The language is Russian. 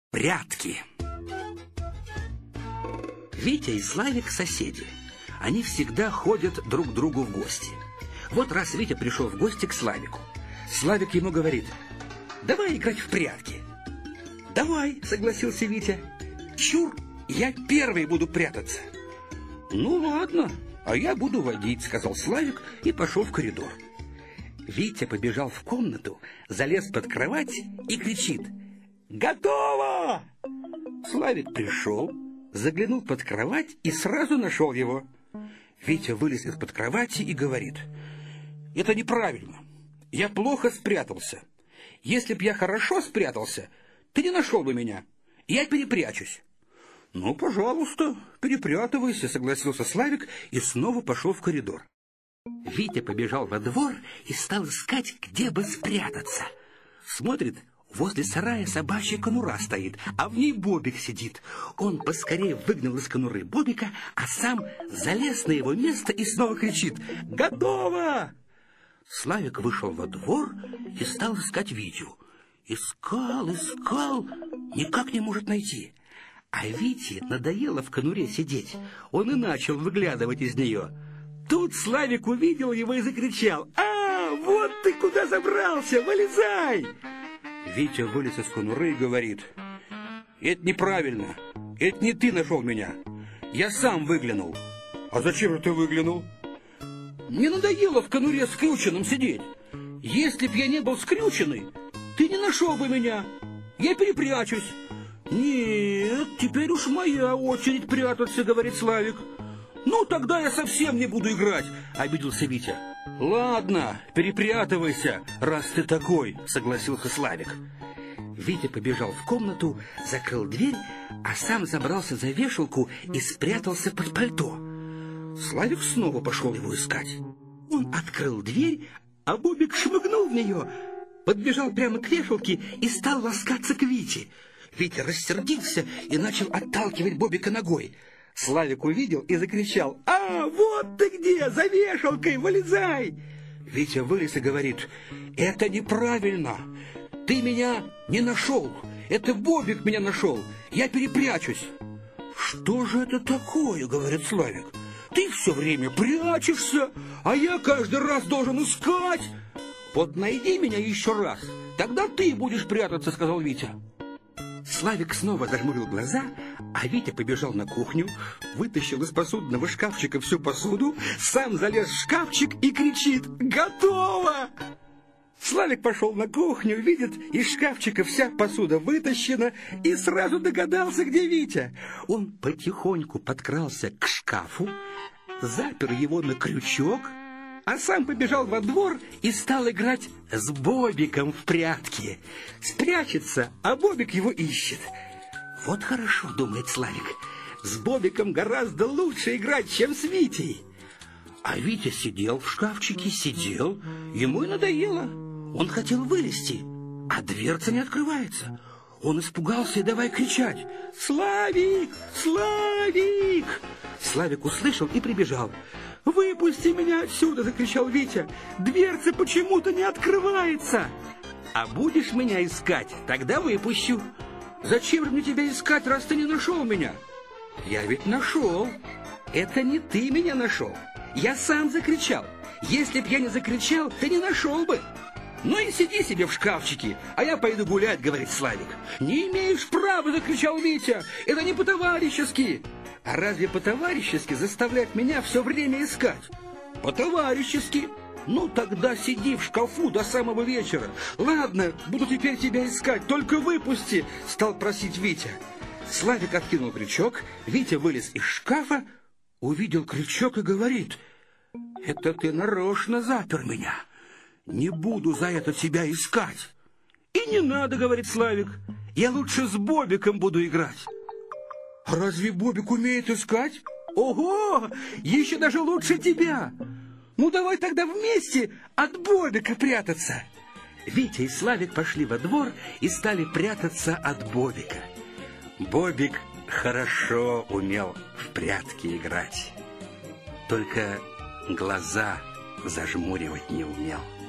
Прятки. Витя и Славик соседи. Они всегда ходят друг к другу в гости. Вот раз Витя пришел в гости к Славику. Славик ему говорит: давай играть в прятки. Давай, согласился Витя. Чур, я первый буду прятаться. Ну ладно, а я буду водить, сказал Славик и пошел в коридор. Витя побежал в комнату, залез под кровать и кричит: готово! Славик пришел, заглянул под кровать и сразу нашел его. Витя вылез из-под кровати и говорит: это неправильно. Я плохо спрятался. Если б я хорошо спрятался, ты не нашел бы меня. Я перепрячусь. Ну, пожалуйста, перепрятывайся, согласился Славик и снова пошел в коридор. Витя побежал во двор и стал искать, где бы спрятаться. Смотрит, возле сарая собачья конура стоит, а в ней Бобик сидит. Он поскорее выгнал из конуры Бобика, а сам залез на его место и снова кричит: готово! Славик вышел во двор и стал искать Витю. Искал, никак не может найти. А Вите надоело в конуре сидеть. Он и начал выглядывать из нее. Тут Славик увидел его и закричал: «А, вот ты куда забрался! Вылезай!» Витя вылез из конуры и говорит: «Это неправильно. Это не ты нашел меня. Я сам выглянул». «А зачем же ты выглянул?» «Мне надоело в конуре скрюченным сидеть. Если б я не был скрюченный, ты не нашел бы меня. Я перепрячусь». «Нет, теперь уж моя очередь прятаться», — говорит Славик. «Ну, тогда я совсем не буду играть», — обиделся Витя. «Ладно, перепрятывайся, раз ты такой», — согласился Славик. Витя побежал в комнату, закрыл дверь, а сам забрался за вешалку и спрятался под пальто. Славик снова пошел его искать. Он открыл дверь, а Бобик шмыгнул в нее, подбежал прямо к вешалке и стал ласкаться к Вите. Витя рассердился и начал отталкивать Бобика ногой. Славик увидел и закричал: «А, вот ты где, за вешалкой, вылезай!» Витя вылез и говорит: «Это неправильно. Ты меня не нашел. Это Бобик меня нашел. Я перепрячусь». «Что же это такое?» — говорит Славик. «Ты все время прячешься, а я каждый раз должен искать». «Вот найди меня еще раз, тогда ты будешь прятаться», — сказал Витя. Славик снова зажмурил глаза, а Витя побежал на кухню, вытащил из посудного шкафчика всю посуду, сам залез в шкафчик и кричит: «Готово!» Славик пошел на кухню, видит, из шкафчика вся посуда вытащена, и сразу догадался, где Витя. Он потихоньку подкрался к шкафу, запер его на крючок, а сам побежал во двор и стал играть с Бобиком в прятки. Спрячется, а Бобик его ищет. Вот хорошо, думает Славик, с Бобиком гораздо лучше играть, чем с Витей. А Витя сидел в шкафчике, ему и надоело. Он хотел вылезти, а дверца не открывается. Он испугался и давай кричать: «Славик! Славик!» Славик услышал и прибежал. «Выпусти меня отсюда!» — закричал Витя. «Дверца почему-то не открывается!» «А будешь меня искать, тогда выпущу». «Зачем же мне тебя искать, раз ты не нашел меня?» «Я ведь нашел. Это не ты меня нашел. Я сам закричал. Если б я не закричал, ты не нашел бы». «Ну и сиди себе в шкафчике, а я пойду гулять», — говорит Славик. «Не имеешь права!» — закричал Витя. «Это не по-товарищески!» «А разве по-товарищески заставлять меня все время искать?» «По-товарищески!» «Ну тогда сиди в шкафу до самого вечера. Ладно, буду теперь тебя искать, только выпусти!» — стал просить Витя. Славик откинул крючок, Витя вылез из шкафа, увидел крючок и говорит: «Это ты нарочно запер меня. Не буду за это тебя искать». «И не надо», — говорит Славик, — «я лучше с Бобиком буду играть». «А разве Бобик умеет искать?» «Ого! Еще даже лучше тебя! Ну, давай тогда вместе от Бобика прятаться!» Витя и Славик пошли во двор и стали прятаться от Бобика. Бобик хорошо умел в прятки играть, только глаза зажмуривать не умел.